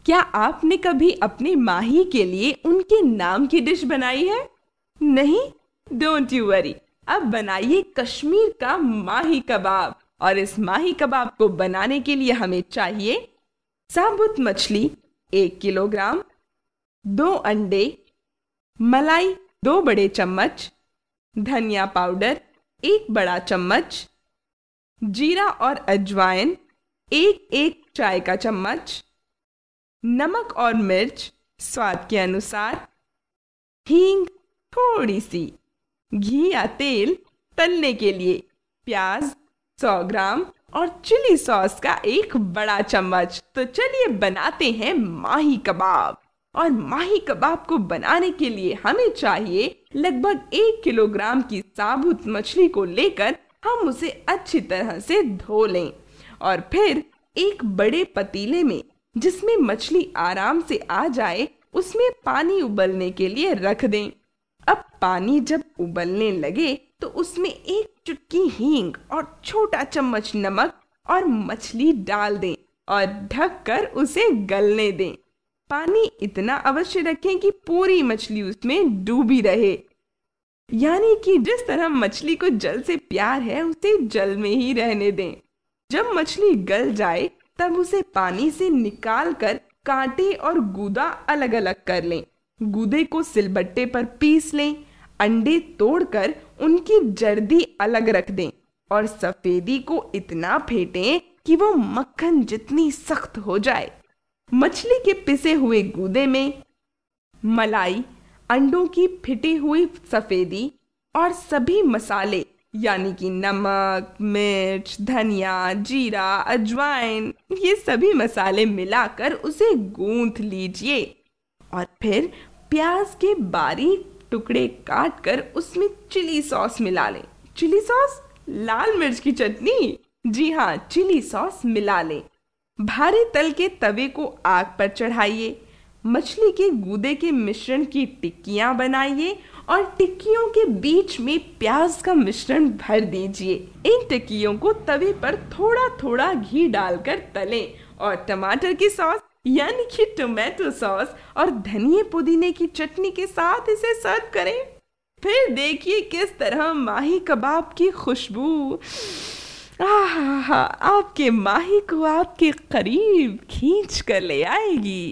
क्या आपने कभी अपने माही के लिए उनके नाम की डिश बनाई है? नहीं? Don't you worry. अब बनाइए कश्मीर का माही कबाब। और इस माही कबाब को बनाने के लिए हमें चाहिए साबुत मछली 1 किलोग्राम, 2 अंडे, मलाई 2 बड़े चम्मच, धनिया पाउडर 1 बड़ा चम्मच, जीरा और अजवाइन 1 चाय का चम्मच, नमक और मिर्च स्वाद के अनुसार, हींग थोड़ी सी, घी या तेल तलने के लिए, प्याज 100 ग्राम और चिली सॉस का 1 बड़ा चम्मच। तो चलिए बनाते हैं माही कबाब। और माही कबाब को बनाने के लिए हमें चाहिए लगभग 1 किलोग्राम की साबुत मछली को लेकर हम उसे अच्छी तरह से धो लें और फिर एक बड़े पतीले में जिसमें मछली आराम से आ जाए उसमें पानी उबलने के लिए रख दें। अब पानी जब उबलने लगे तो उसमें 1 चुटकी हींग और छोटा चम्मच नमक और मछली डाल दें और ढककर उसे गलने दें। पानी इतना अवश्य रखें कि पूरी मछली उसमें डूबी रहे, यानी कि जिस तरह मछली को जल से प्यार है उसे जल में ही रहने दें। जब मछली गल जाए तब उसे पानी से निकाल कर कांटे और गूदा अलग अलग कर लें। गूदे को सिलबट्टे पर पीस लें। अंडे तोड़कर उनकी जर्दी अलग रख दें और सफेदी को इतना फेंटें कि वो मक्खन जितनी सख्त हो जाए। मछली के पिसे हुए गूदे में मलाई, अंडों की फिटी हुई सफेदी और सभी मसाले यानी कि नमक, मिर्च, धनिया, जीरा, अजवाइन, ये सभी मसाले मिलाकर उसे गूंथ लीजिए और फिर प्याज के बारीक टुकड़े काटकर उसमें चिली सॉस मिला लें। चिली सॉस, लाल मिर्च की चटनी, जी हाँ, चिली सॉस मिला लें। भारे तल के तवे को आग पर चढ़ाइए। मछली के गूदे के मिश्रण की टिक्कियां बनाइए और टिक्कियों के बीच में प्याज का मिश्रण भर दीजिए। इन टिक्कियों को तवे पर थोड़ा थोड़ा घी डालकर तलें और टमाटर की सॉस यानी कि टोमेटो सॉस और धनिए पुदीने की चटनी के साथ इसे सर्व करें। फिर देखिए किस तरह माही कबाब की खुशबू आपके माही को आपके करीब खींच कर ले आएगी।